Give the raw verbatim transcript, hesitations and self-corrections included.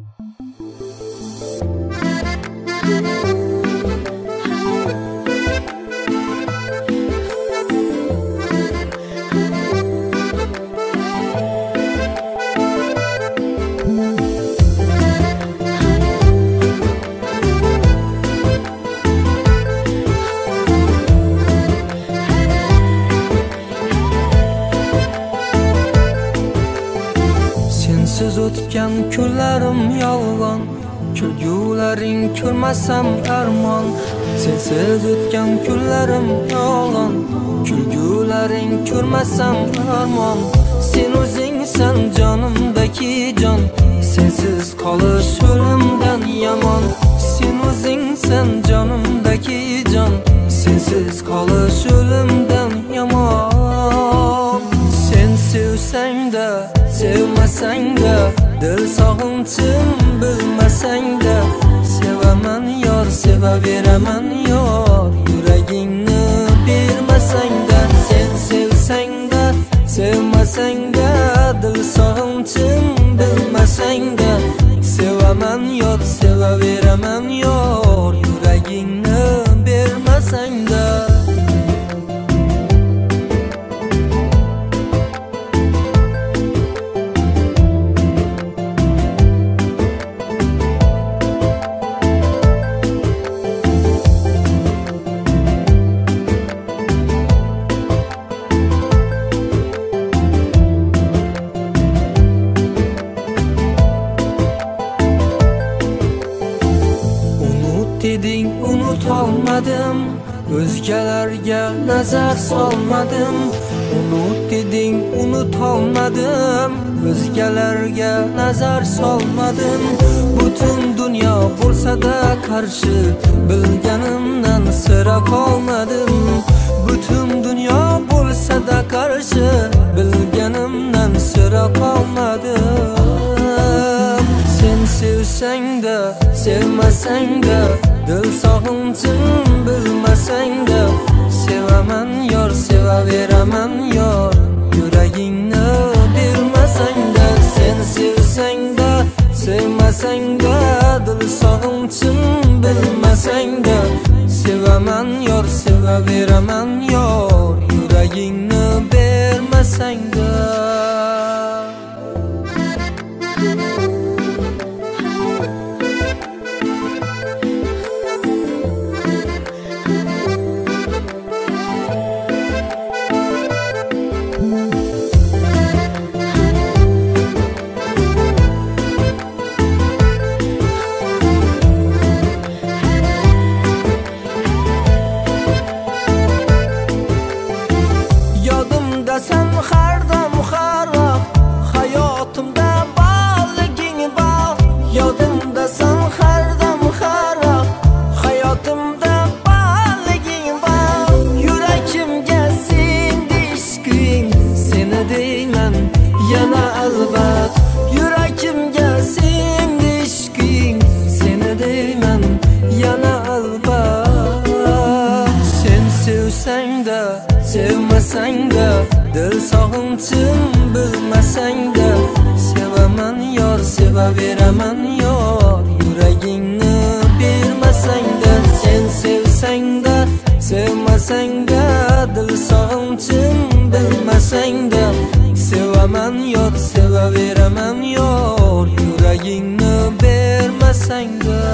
Sensiz o'tgan kunlarim yolg'on, kulgularing ko'rmasam armon. Sensiz o'tgan kunlarim yolg'on, kulgularing ko'rmasam armon. Sen o'zingsan jonimdagi jon, sensiz qolish o'limdan yomon. Sen o'zingsan jonimdagi jon, sensiz qolish o'limdan yomon. Sen sevsang-da, sevmasang-da, dil sog'inchim bilmasang-da, sevaman yor, sevaveraman yor, yuragingni bermasang-da. Sen sevsang-da, sevmasang-da, dil sog'inchim bilmasang-da, sevaman yor, sevaveraman yor, yuragingni bermasang-da. Deding unutolmadim, o'zgalarga nazar solmadim. Unut deding unutolmadim, o'zgalarga nazar solmadim. Butun dunyo bo'lsa-da qarshi, bilganimdan sira qolmadim. Butun dunyo bo'lsa-da qarshi, bilganimdan sira qolmadim. Sen sevsang-da, sevmasang-da, dil sog'inchim bilmasang-da, sevaman yor, sevaveraman yor, yuragingni bermasang-da. Sen sevsang-da, sevmasang-da, dil sog'inchim bilmasang-da, sevaman yor, sevaveraman yor, yuragingni bermasang-da. Sen har dam har vaqt hayotimda borliging bor. Yodimdasan har dam har vaqt hayotimda borliging bor. Yuragimga singdi ishqing, seni deyman yana albat. Yuragimga singdi ishqing, seni deyman yana albat. Sen sevsang-da, sevmasang-da, dil sog'inchim bilmasang-da, sevaman yor, sevaveraman yor, yuragingni bermasang-da. Sen sevsang-da, sevmasang-da, dil sog'inchim bilmasang-da, sevaman yor, sevaveraman yor, yuragingni bermasang-da.